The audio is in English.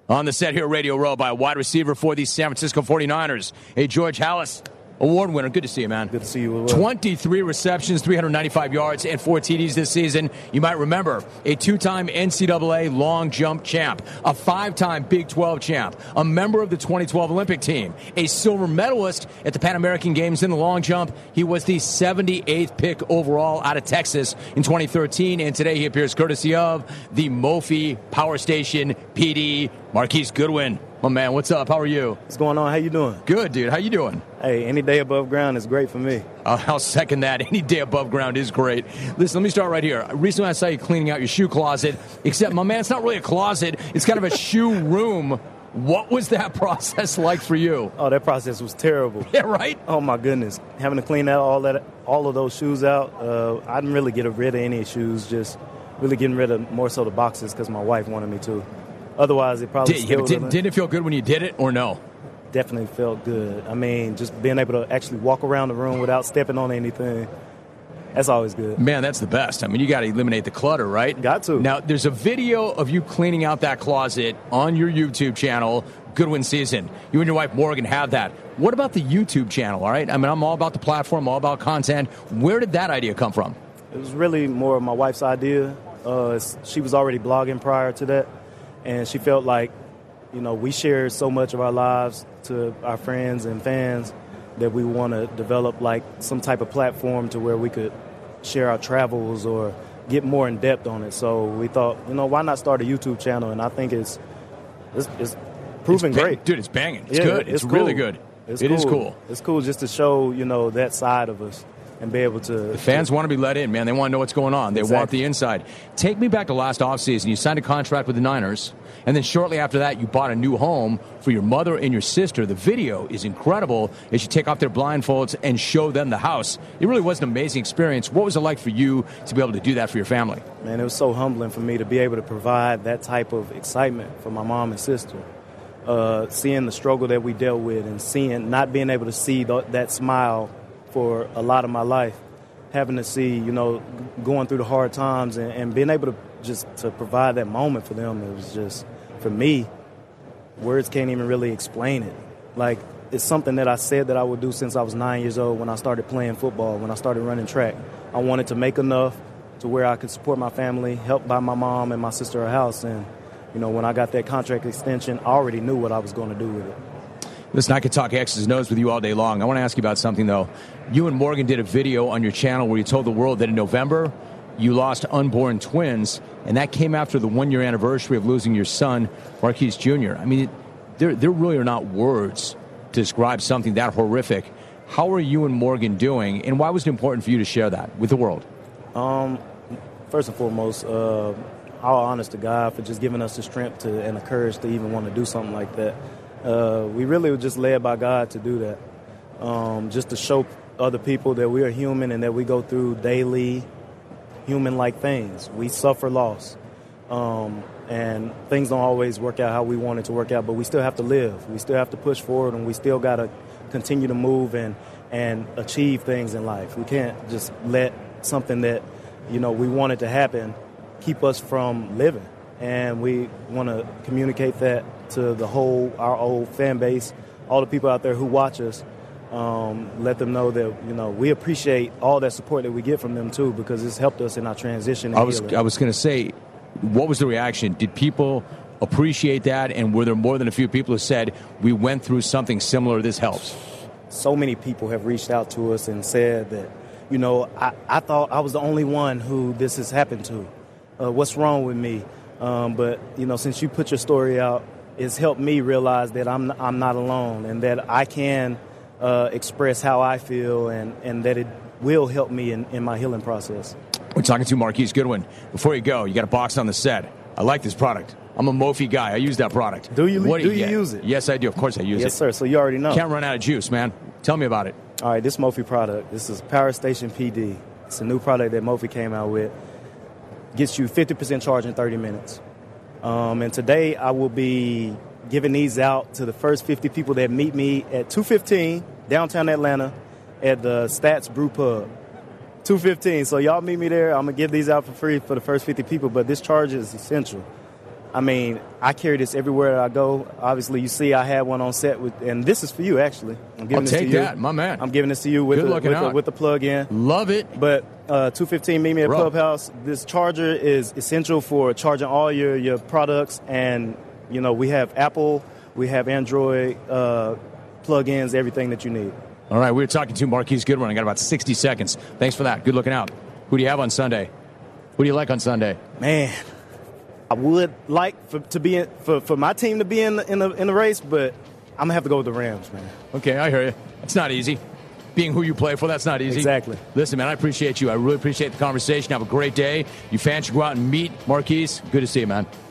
On the set here, Radio Row, by a wide receiver for the San Francisco 49ers, a George Halas award winner. Good to see you, man. Good to see you. 23 receptions, 395 yards, and 4 TDs this season. You might remember a 2-time NCAA long jump champ, a 5-time Big 12 champ, a member of the 2012 Olympic team, a silver medalist at the Pan American Games in the long jump. He was the 78th pick overall out of Texas in 2013, and today he appears courtesy of the Mophie Power Station PD, Marquise Goodwin. Oh, man, what's up? How are you? What's going on? How you doing? Good, dude. How you doing? Hey, any day above ground is great for me. I'll second that. Any day above ground is great. Listen, let me start right here. Recently I saw you cleaning out your shoe closet, except, my man, it's not really a closet. It's kind of a shoe room. What was that process like for you? Oh, that process was terrible. Yeah, right? Oh, my goodness. Having to clean out all of those shoes out, I didn't really get rid of any shoes, just really getting rid of more so the boxes because my wife wanted me to. Otherwise, it probably didn't it feel good when you did it, or no? Definitely felt good. I mean, just being able to actually walk around the room without stepping on anything, that's always good. Man, that's the best. I mean, you got to eliminate the clutter, right? Got to. Now, there's a video of you cleaning out that closet on your YouTube channel, Goodwin Season. You and your wife, Morgan, have that. What about the YouTube channel, all right? I mean, I'm all about the platform, all about content. Where did that idea come from? It was really more of my wife's idea. She was already blogging prior to that. And she felt like, we share so much of our lives to our friends and fans that we want to develop like some type of platform to where we could share our travels or get more in depth on it. So we thought, why not start a YouTube channel? And I think it's proven great. Dude, it's banging. It's good. It's really good. It is cool. It's cool just to show, that side of us. And be able to... The fans want to be let in, man. They want to know what's going on. They want the inside. Take me back to last offseason. You signed a contract with the Niners, and then shortly after that, you bought a new home for your mother and your sister. The video is incredible as you take off their blindfolds and show them the house. It really was an amazing experience. What was it like for you to be able to do that for your family? Man, it was so humbling for me to be able to provide that type of excitement for my mom and sister. Seeing the struggle that we dealt with and not being able to see that smile for a lot of my life, having to see, going through the hard times and being able to provide that moment for them. It was just, for me, words can't even really explain it. Like, it's something that I said that I would do since I was 9 years old when I started playing football, when I started running track. I wanted to make enough to where I could support my family, help buy my mom and my sister a house. And, when I got that contract extension, I already knew what I was going to do with it. Listen, I could talk X's and O's with you all day long. I want to ask you about something, though. You and Morgan did a video on your channel where you told the world that in November you lost unborn twins, and that came after the 1-year anniversary of losing your son, Marquise Jr. I mean, there really are not words to describe something that horrific. How are you and Morgan doing, and why was it important for you to share that with the world? First and foremost, all honest to God for just giving us the strength and the courage to even want to do something like that. We really were just led by God to do that, just to show other people that we are human and that we go through daily human-like things. We suffer loss, and things don't always work out how we want it to work out, but we still have to live. We still have to push forward, and we still got to continue to move and achieve things in life. We can't just let something that, we wanted to happen keep us from living. And we want to communicate that to our old fan base, all the people out there who watch us, let them know that, we appreciate all that support that we get from them, too, because it's helped us in our transition. I was going to say, what was the reaction? Did people appreciate that? And were there more than a few people who said, we went through something similar, this helps? So many people have reached out to us and said that, I thought I was the only one who this has happened to. What's wrong with me? But, since you put your story out, it's helped me realize that I'm not alone and that I can express how I feel and that it will help me in my healing process. We're talking to Marquise Goodwin. Before you go, you got a box on the set. I like this product. I'm a Mophie guy. I use that product. Do you use it? Yes, I do. Of course I use it. Yes, sir. So you already know. Can't run out of juice, man. Tell me about it. All right, this Mophie product, this is Power Station PD. It's a new product that Mophie came out with. Gets you 50% charge in 30 minutes. And today I will be giving these out to the first 50 people that meet me at 215 downtown Atlanta at the Stats Brew Pub. 215. So y'all meet me there. I'm going to give these out for free for the first 50 people, but this charge is essential. I mean, I carry this everywhere I go. Obviously, you see I had one on set, and this is for you, actually. I'm giving I'll this take to you. that, my man. I'm giving this to you with the plug-in. Love it. But 215 Meet Me at Clubhouse, this charger is essential for charging all your products. And, you know, we have Apple, we have Android plug-ins, everything that you need. All right, we're talking to Marquise Goodwin. I got about 60 seconds. Thanks for that. Good looking out. Who do you have on Sunday? Who do you like on Sunday? Man, I would like for my team to be in the race, but I'm gonna have to go with the Rams, man. Okay, I hear you. It's not easy. Being who you play for, that's not easy. Exactly. Listen, man, I appreciate you. I really appreciate the conversation. Have a great day. You fans should go out and meet Marquise. Good to see you, man.